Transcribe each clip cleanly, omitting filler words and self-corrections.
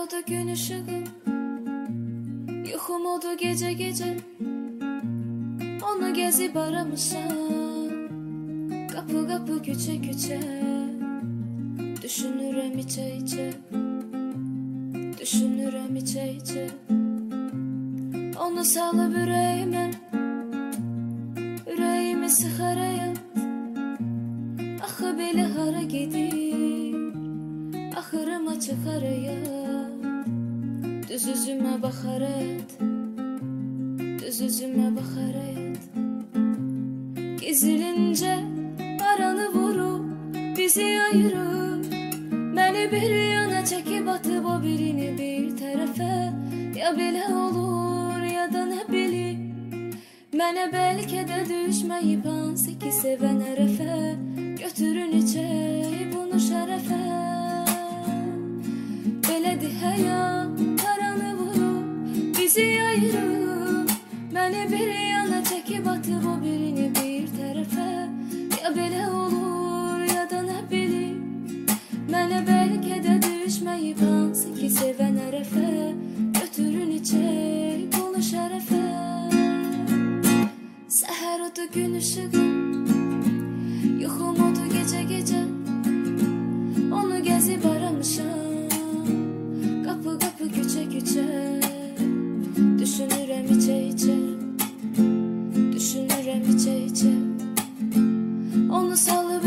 odu gün ışığı, yuxum odu gece gece. Onu gezip aramışam, kapı kapı küçe küçe. Düşünürəm içe içe, düşünürəm içe içe. Onu salıp ürəyimi sıxar həyat. Axı belə hara gedir, axırıma çıxar həyat. Düz üzümə baxar həyat, düz üzümə baxar həyat. Gizlincə aranı vurub, bizi ayırıb. Məni bir yana çəkib atıb o birini bir tərəfə. Ya belə olur ya da nə bilim. Mənə bəlkə də düşməyib hansı ki sevən ərəfə. Götürün içək bunu şərəfə. Belədir həyat, aranı vurub, bizi ayırıb. Məni bir yana çəkib atıb o birini bir tərəfə. Ya belə olur ya da nə bilim. Mənə bəlkə də düşməyib hansı ki sevən ərəfə. Götürün içək bunu şərəfə. Səhər odu gün ışığı, yuxum odu gece gece. Onu gəzib aramışam, kapı kapı küçe küçe. Düşünürəm içe içe, düşünürəm içe içe. Onu salıp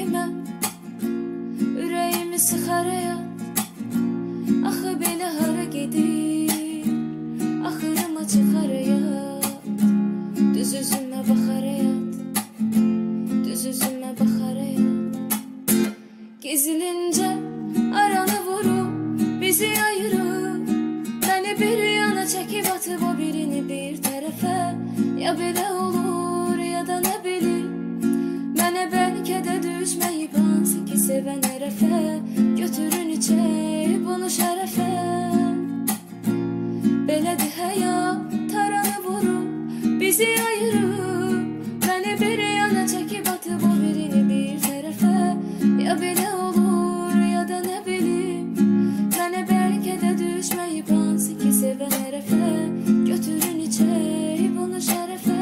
ürəyimi sıxar həyat. Axı belə hara gedir, axırıma çıxar həyat. Düz üzümə baxar həyat, düz üzümə baxar həyat. Gizlincə aranı vurub, bizi ayırıb. Məni bir yana çəkib atıb o birini bir tərəfə. Ya belə olur ya da nə bilim. Mənə bəlkə də düşməyib hansı ki sevən ərəfə. Götürün içək bunu şərəfə. Belədir həyat, taranı vurub, bizi ayırıb. Məni bir yana çəkib atıb o birini bir tərəfə. Ya belə olur ya da nə bilim. Mənə bəlkə də düşməyib hansı ki sevən ərəfə. Götürün içək bunu şərəfə.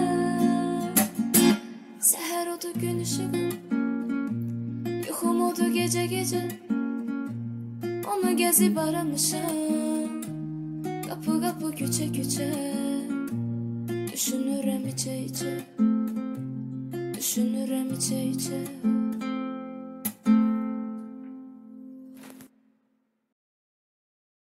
Səhər odu gün ışığı, yuxum odu gece gece. Onu gəzib aramışam, kapı kapı küçe küçe. Düşünürəm içe içe, düşünürəm içe içe.